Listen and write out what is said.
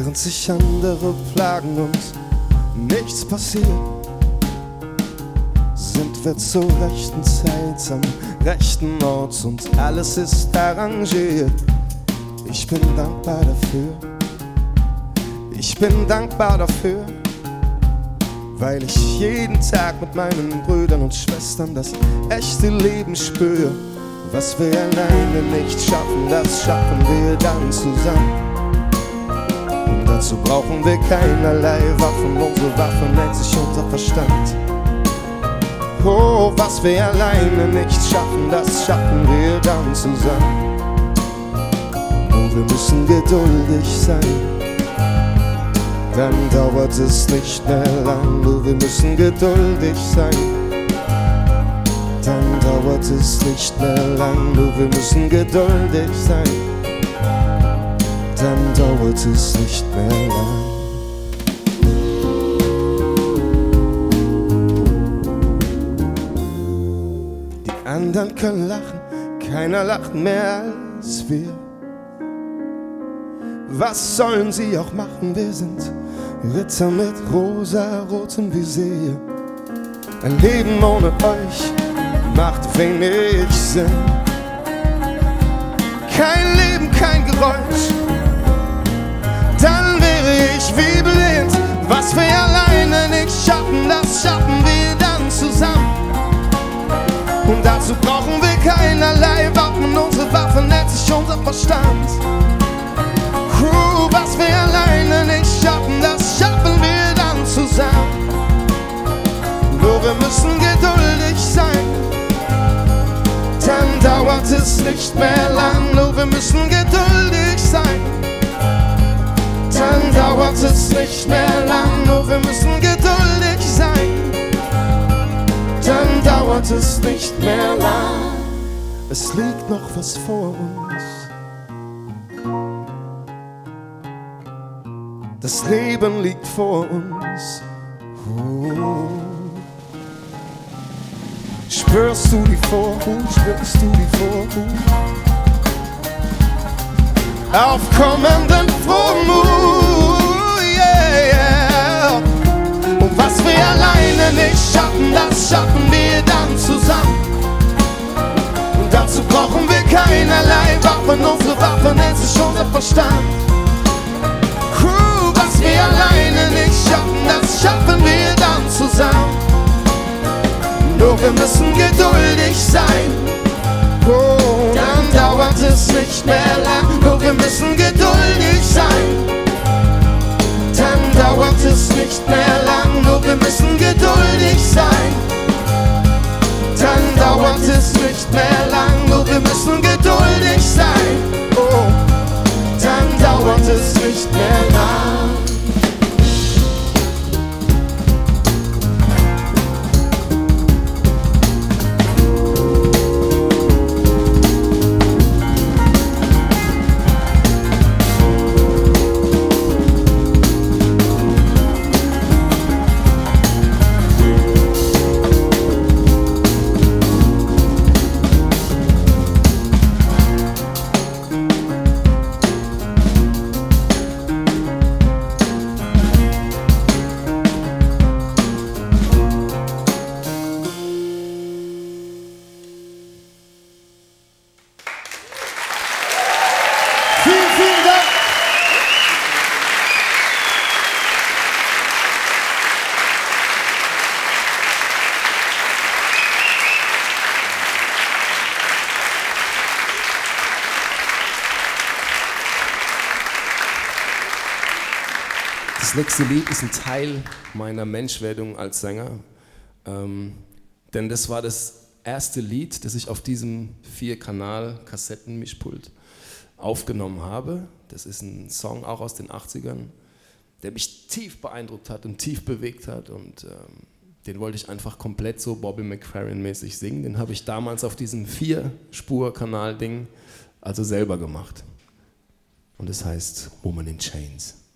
Während sich andere plagen und nichts passiert, sind wir zur rechten Zeit am rechten Ort und alles ist arrangiert. Ich bin dankbar dafür. Ich bin dankbar dafür, weil ich jeden Tag mit meinen Brüdern und Schwestern das echte Leben spüre. Was wir alleine nicht schaffen, das schaffen wir dann zusammen. Und dazu brauchen wir keinerlei Waffen, unsere Waffe nennt sich unser Verstand. Oh, was wir alleine nicht schaffen, das schaffen wir dann zusammen. Nur wir müssen geduldig sein, dann dauert es nicht mehr lang. Nur wir müssen geduldig sein, dann dauert es nicht mehr lang. Nur wir müssen geduldig sein, dann dauert es nicht mehr lang. Die anderen können lachen, keiner lacht mehr als wir. Was sollen sie auch machen, wir sind Ritter mit rosarotem Visier. Ein Leben ohne euch macht wenig Sinn. Kein Leben, kein Geräusch, dann wäre ich wie blind. Was wir alleine nicht schaffen, das schaffen wir dann zusammen. Und dazu brauchen wir keinerlei Waffen, unsere Waffe nennt sich unser Verstand. Was wir alleine nicht schaffen, das schaffen wir dann zusammen. Nur wir müssen geduldig sein, dann dauert es nicht mehr lang. Nur wir müssen geduldig sein, dann dauert es nicht mehr lang. Nur wir müssen geduldig sein, dann dauert es nicht mehr lang. Es liegt noch was vor uns. Das Leben liegt vor uns. Spürst du die Vorhut, spürst du die Vorhut? Auf kommenden Frohmut, yeah. Und was wir alleine nicht schaffen, das schaffen wir dann zusammen. Und dazu brauchen wir keinerlei Waffen, unsere Waffe nennt sich unser Verstand. Was wir alleine nicht schaffen, das schaffen wir dann zusammen. Nur wir müssen geduldig sein, oh, dann dauert es nicht mehr lang. Nur wir müssen geduldig sein, dann dauert es nicht mehr lang. Nur wir müssen geduldig sein, dann dauert es nicht mehr lang. Nur wir müssen geduldig sein, oh, dann dauert es nicht mehr lang. Vielen Dank. Das nächste Lied ist ein Teil meiner Menschwerdung als Sänger, denn das war das erste Lied, das ich auf diesem 4-Kanal-Kassettenmischpult aufgenommen habe. Das ist ein Song auch aus den 80ern, der mich tief beeindruckt hat und tief bewegt hat, und den wollte ich einfach komplett so Bobby McFerrin-mäßig singen. Den habe ich damals auf diesem 4-Spur-Kanal-Ding also selber gemacht, und es heißt Woman in Chains.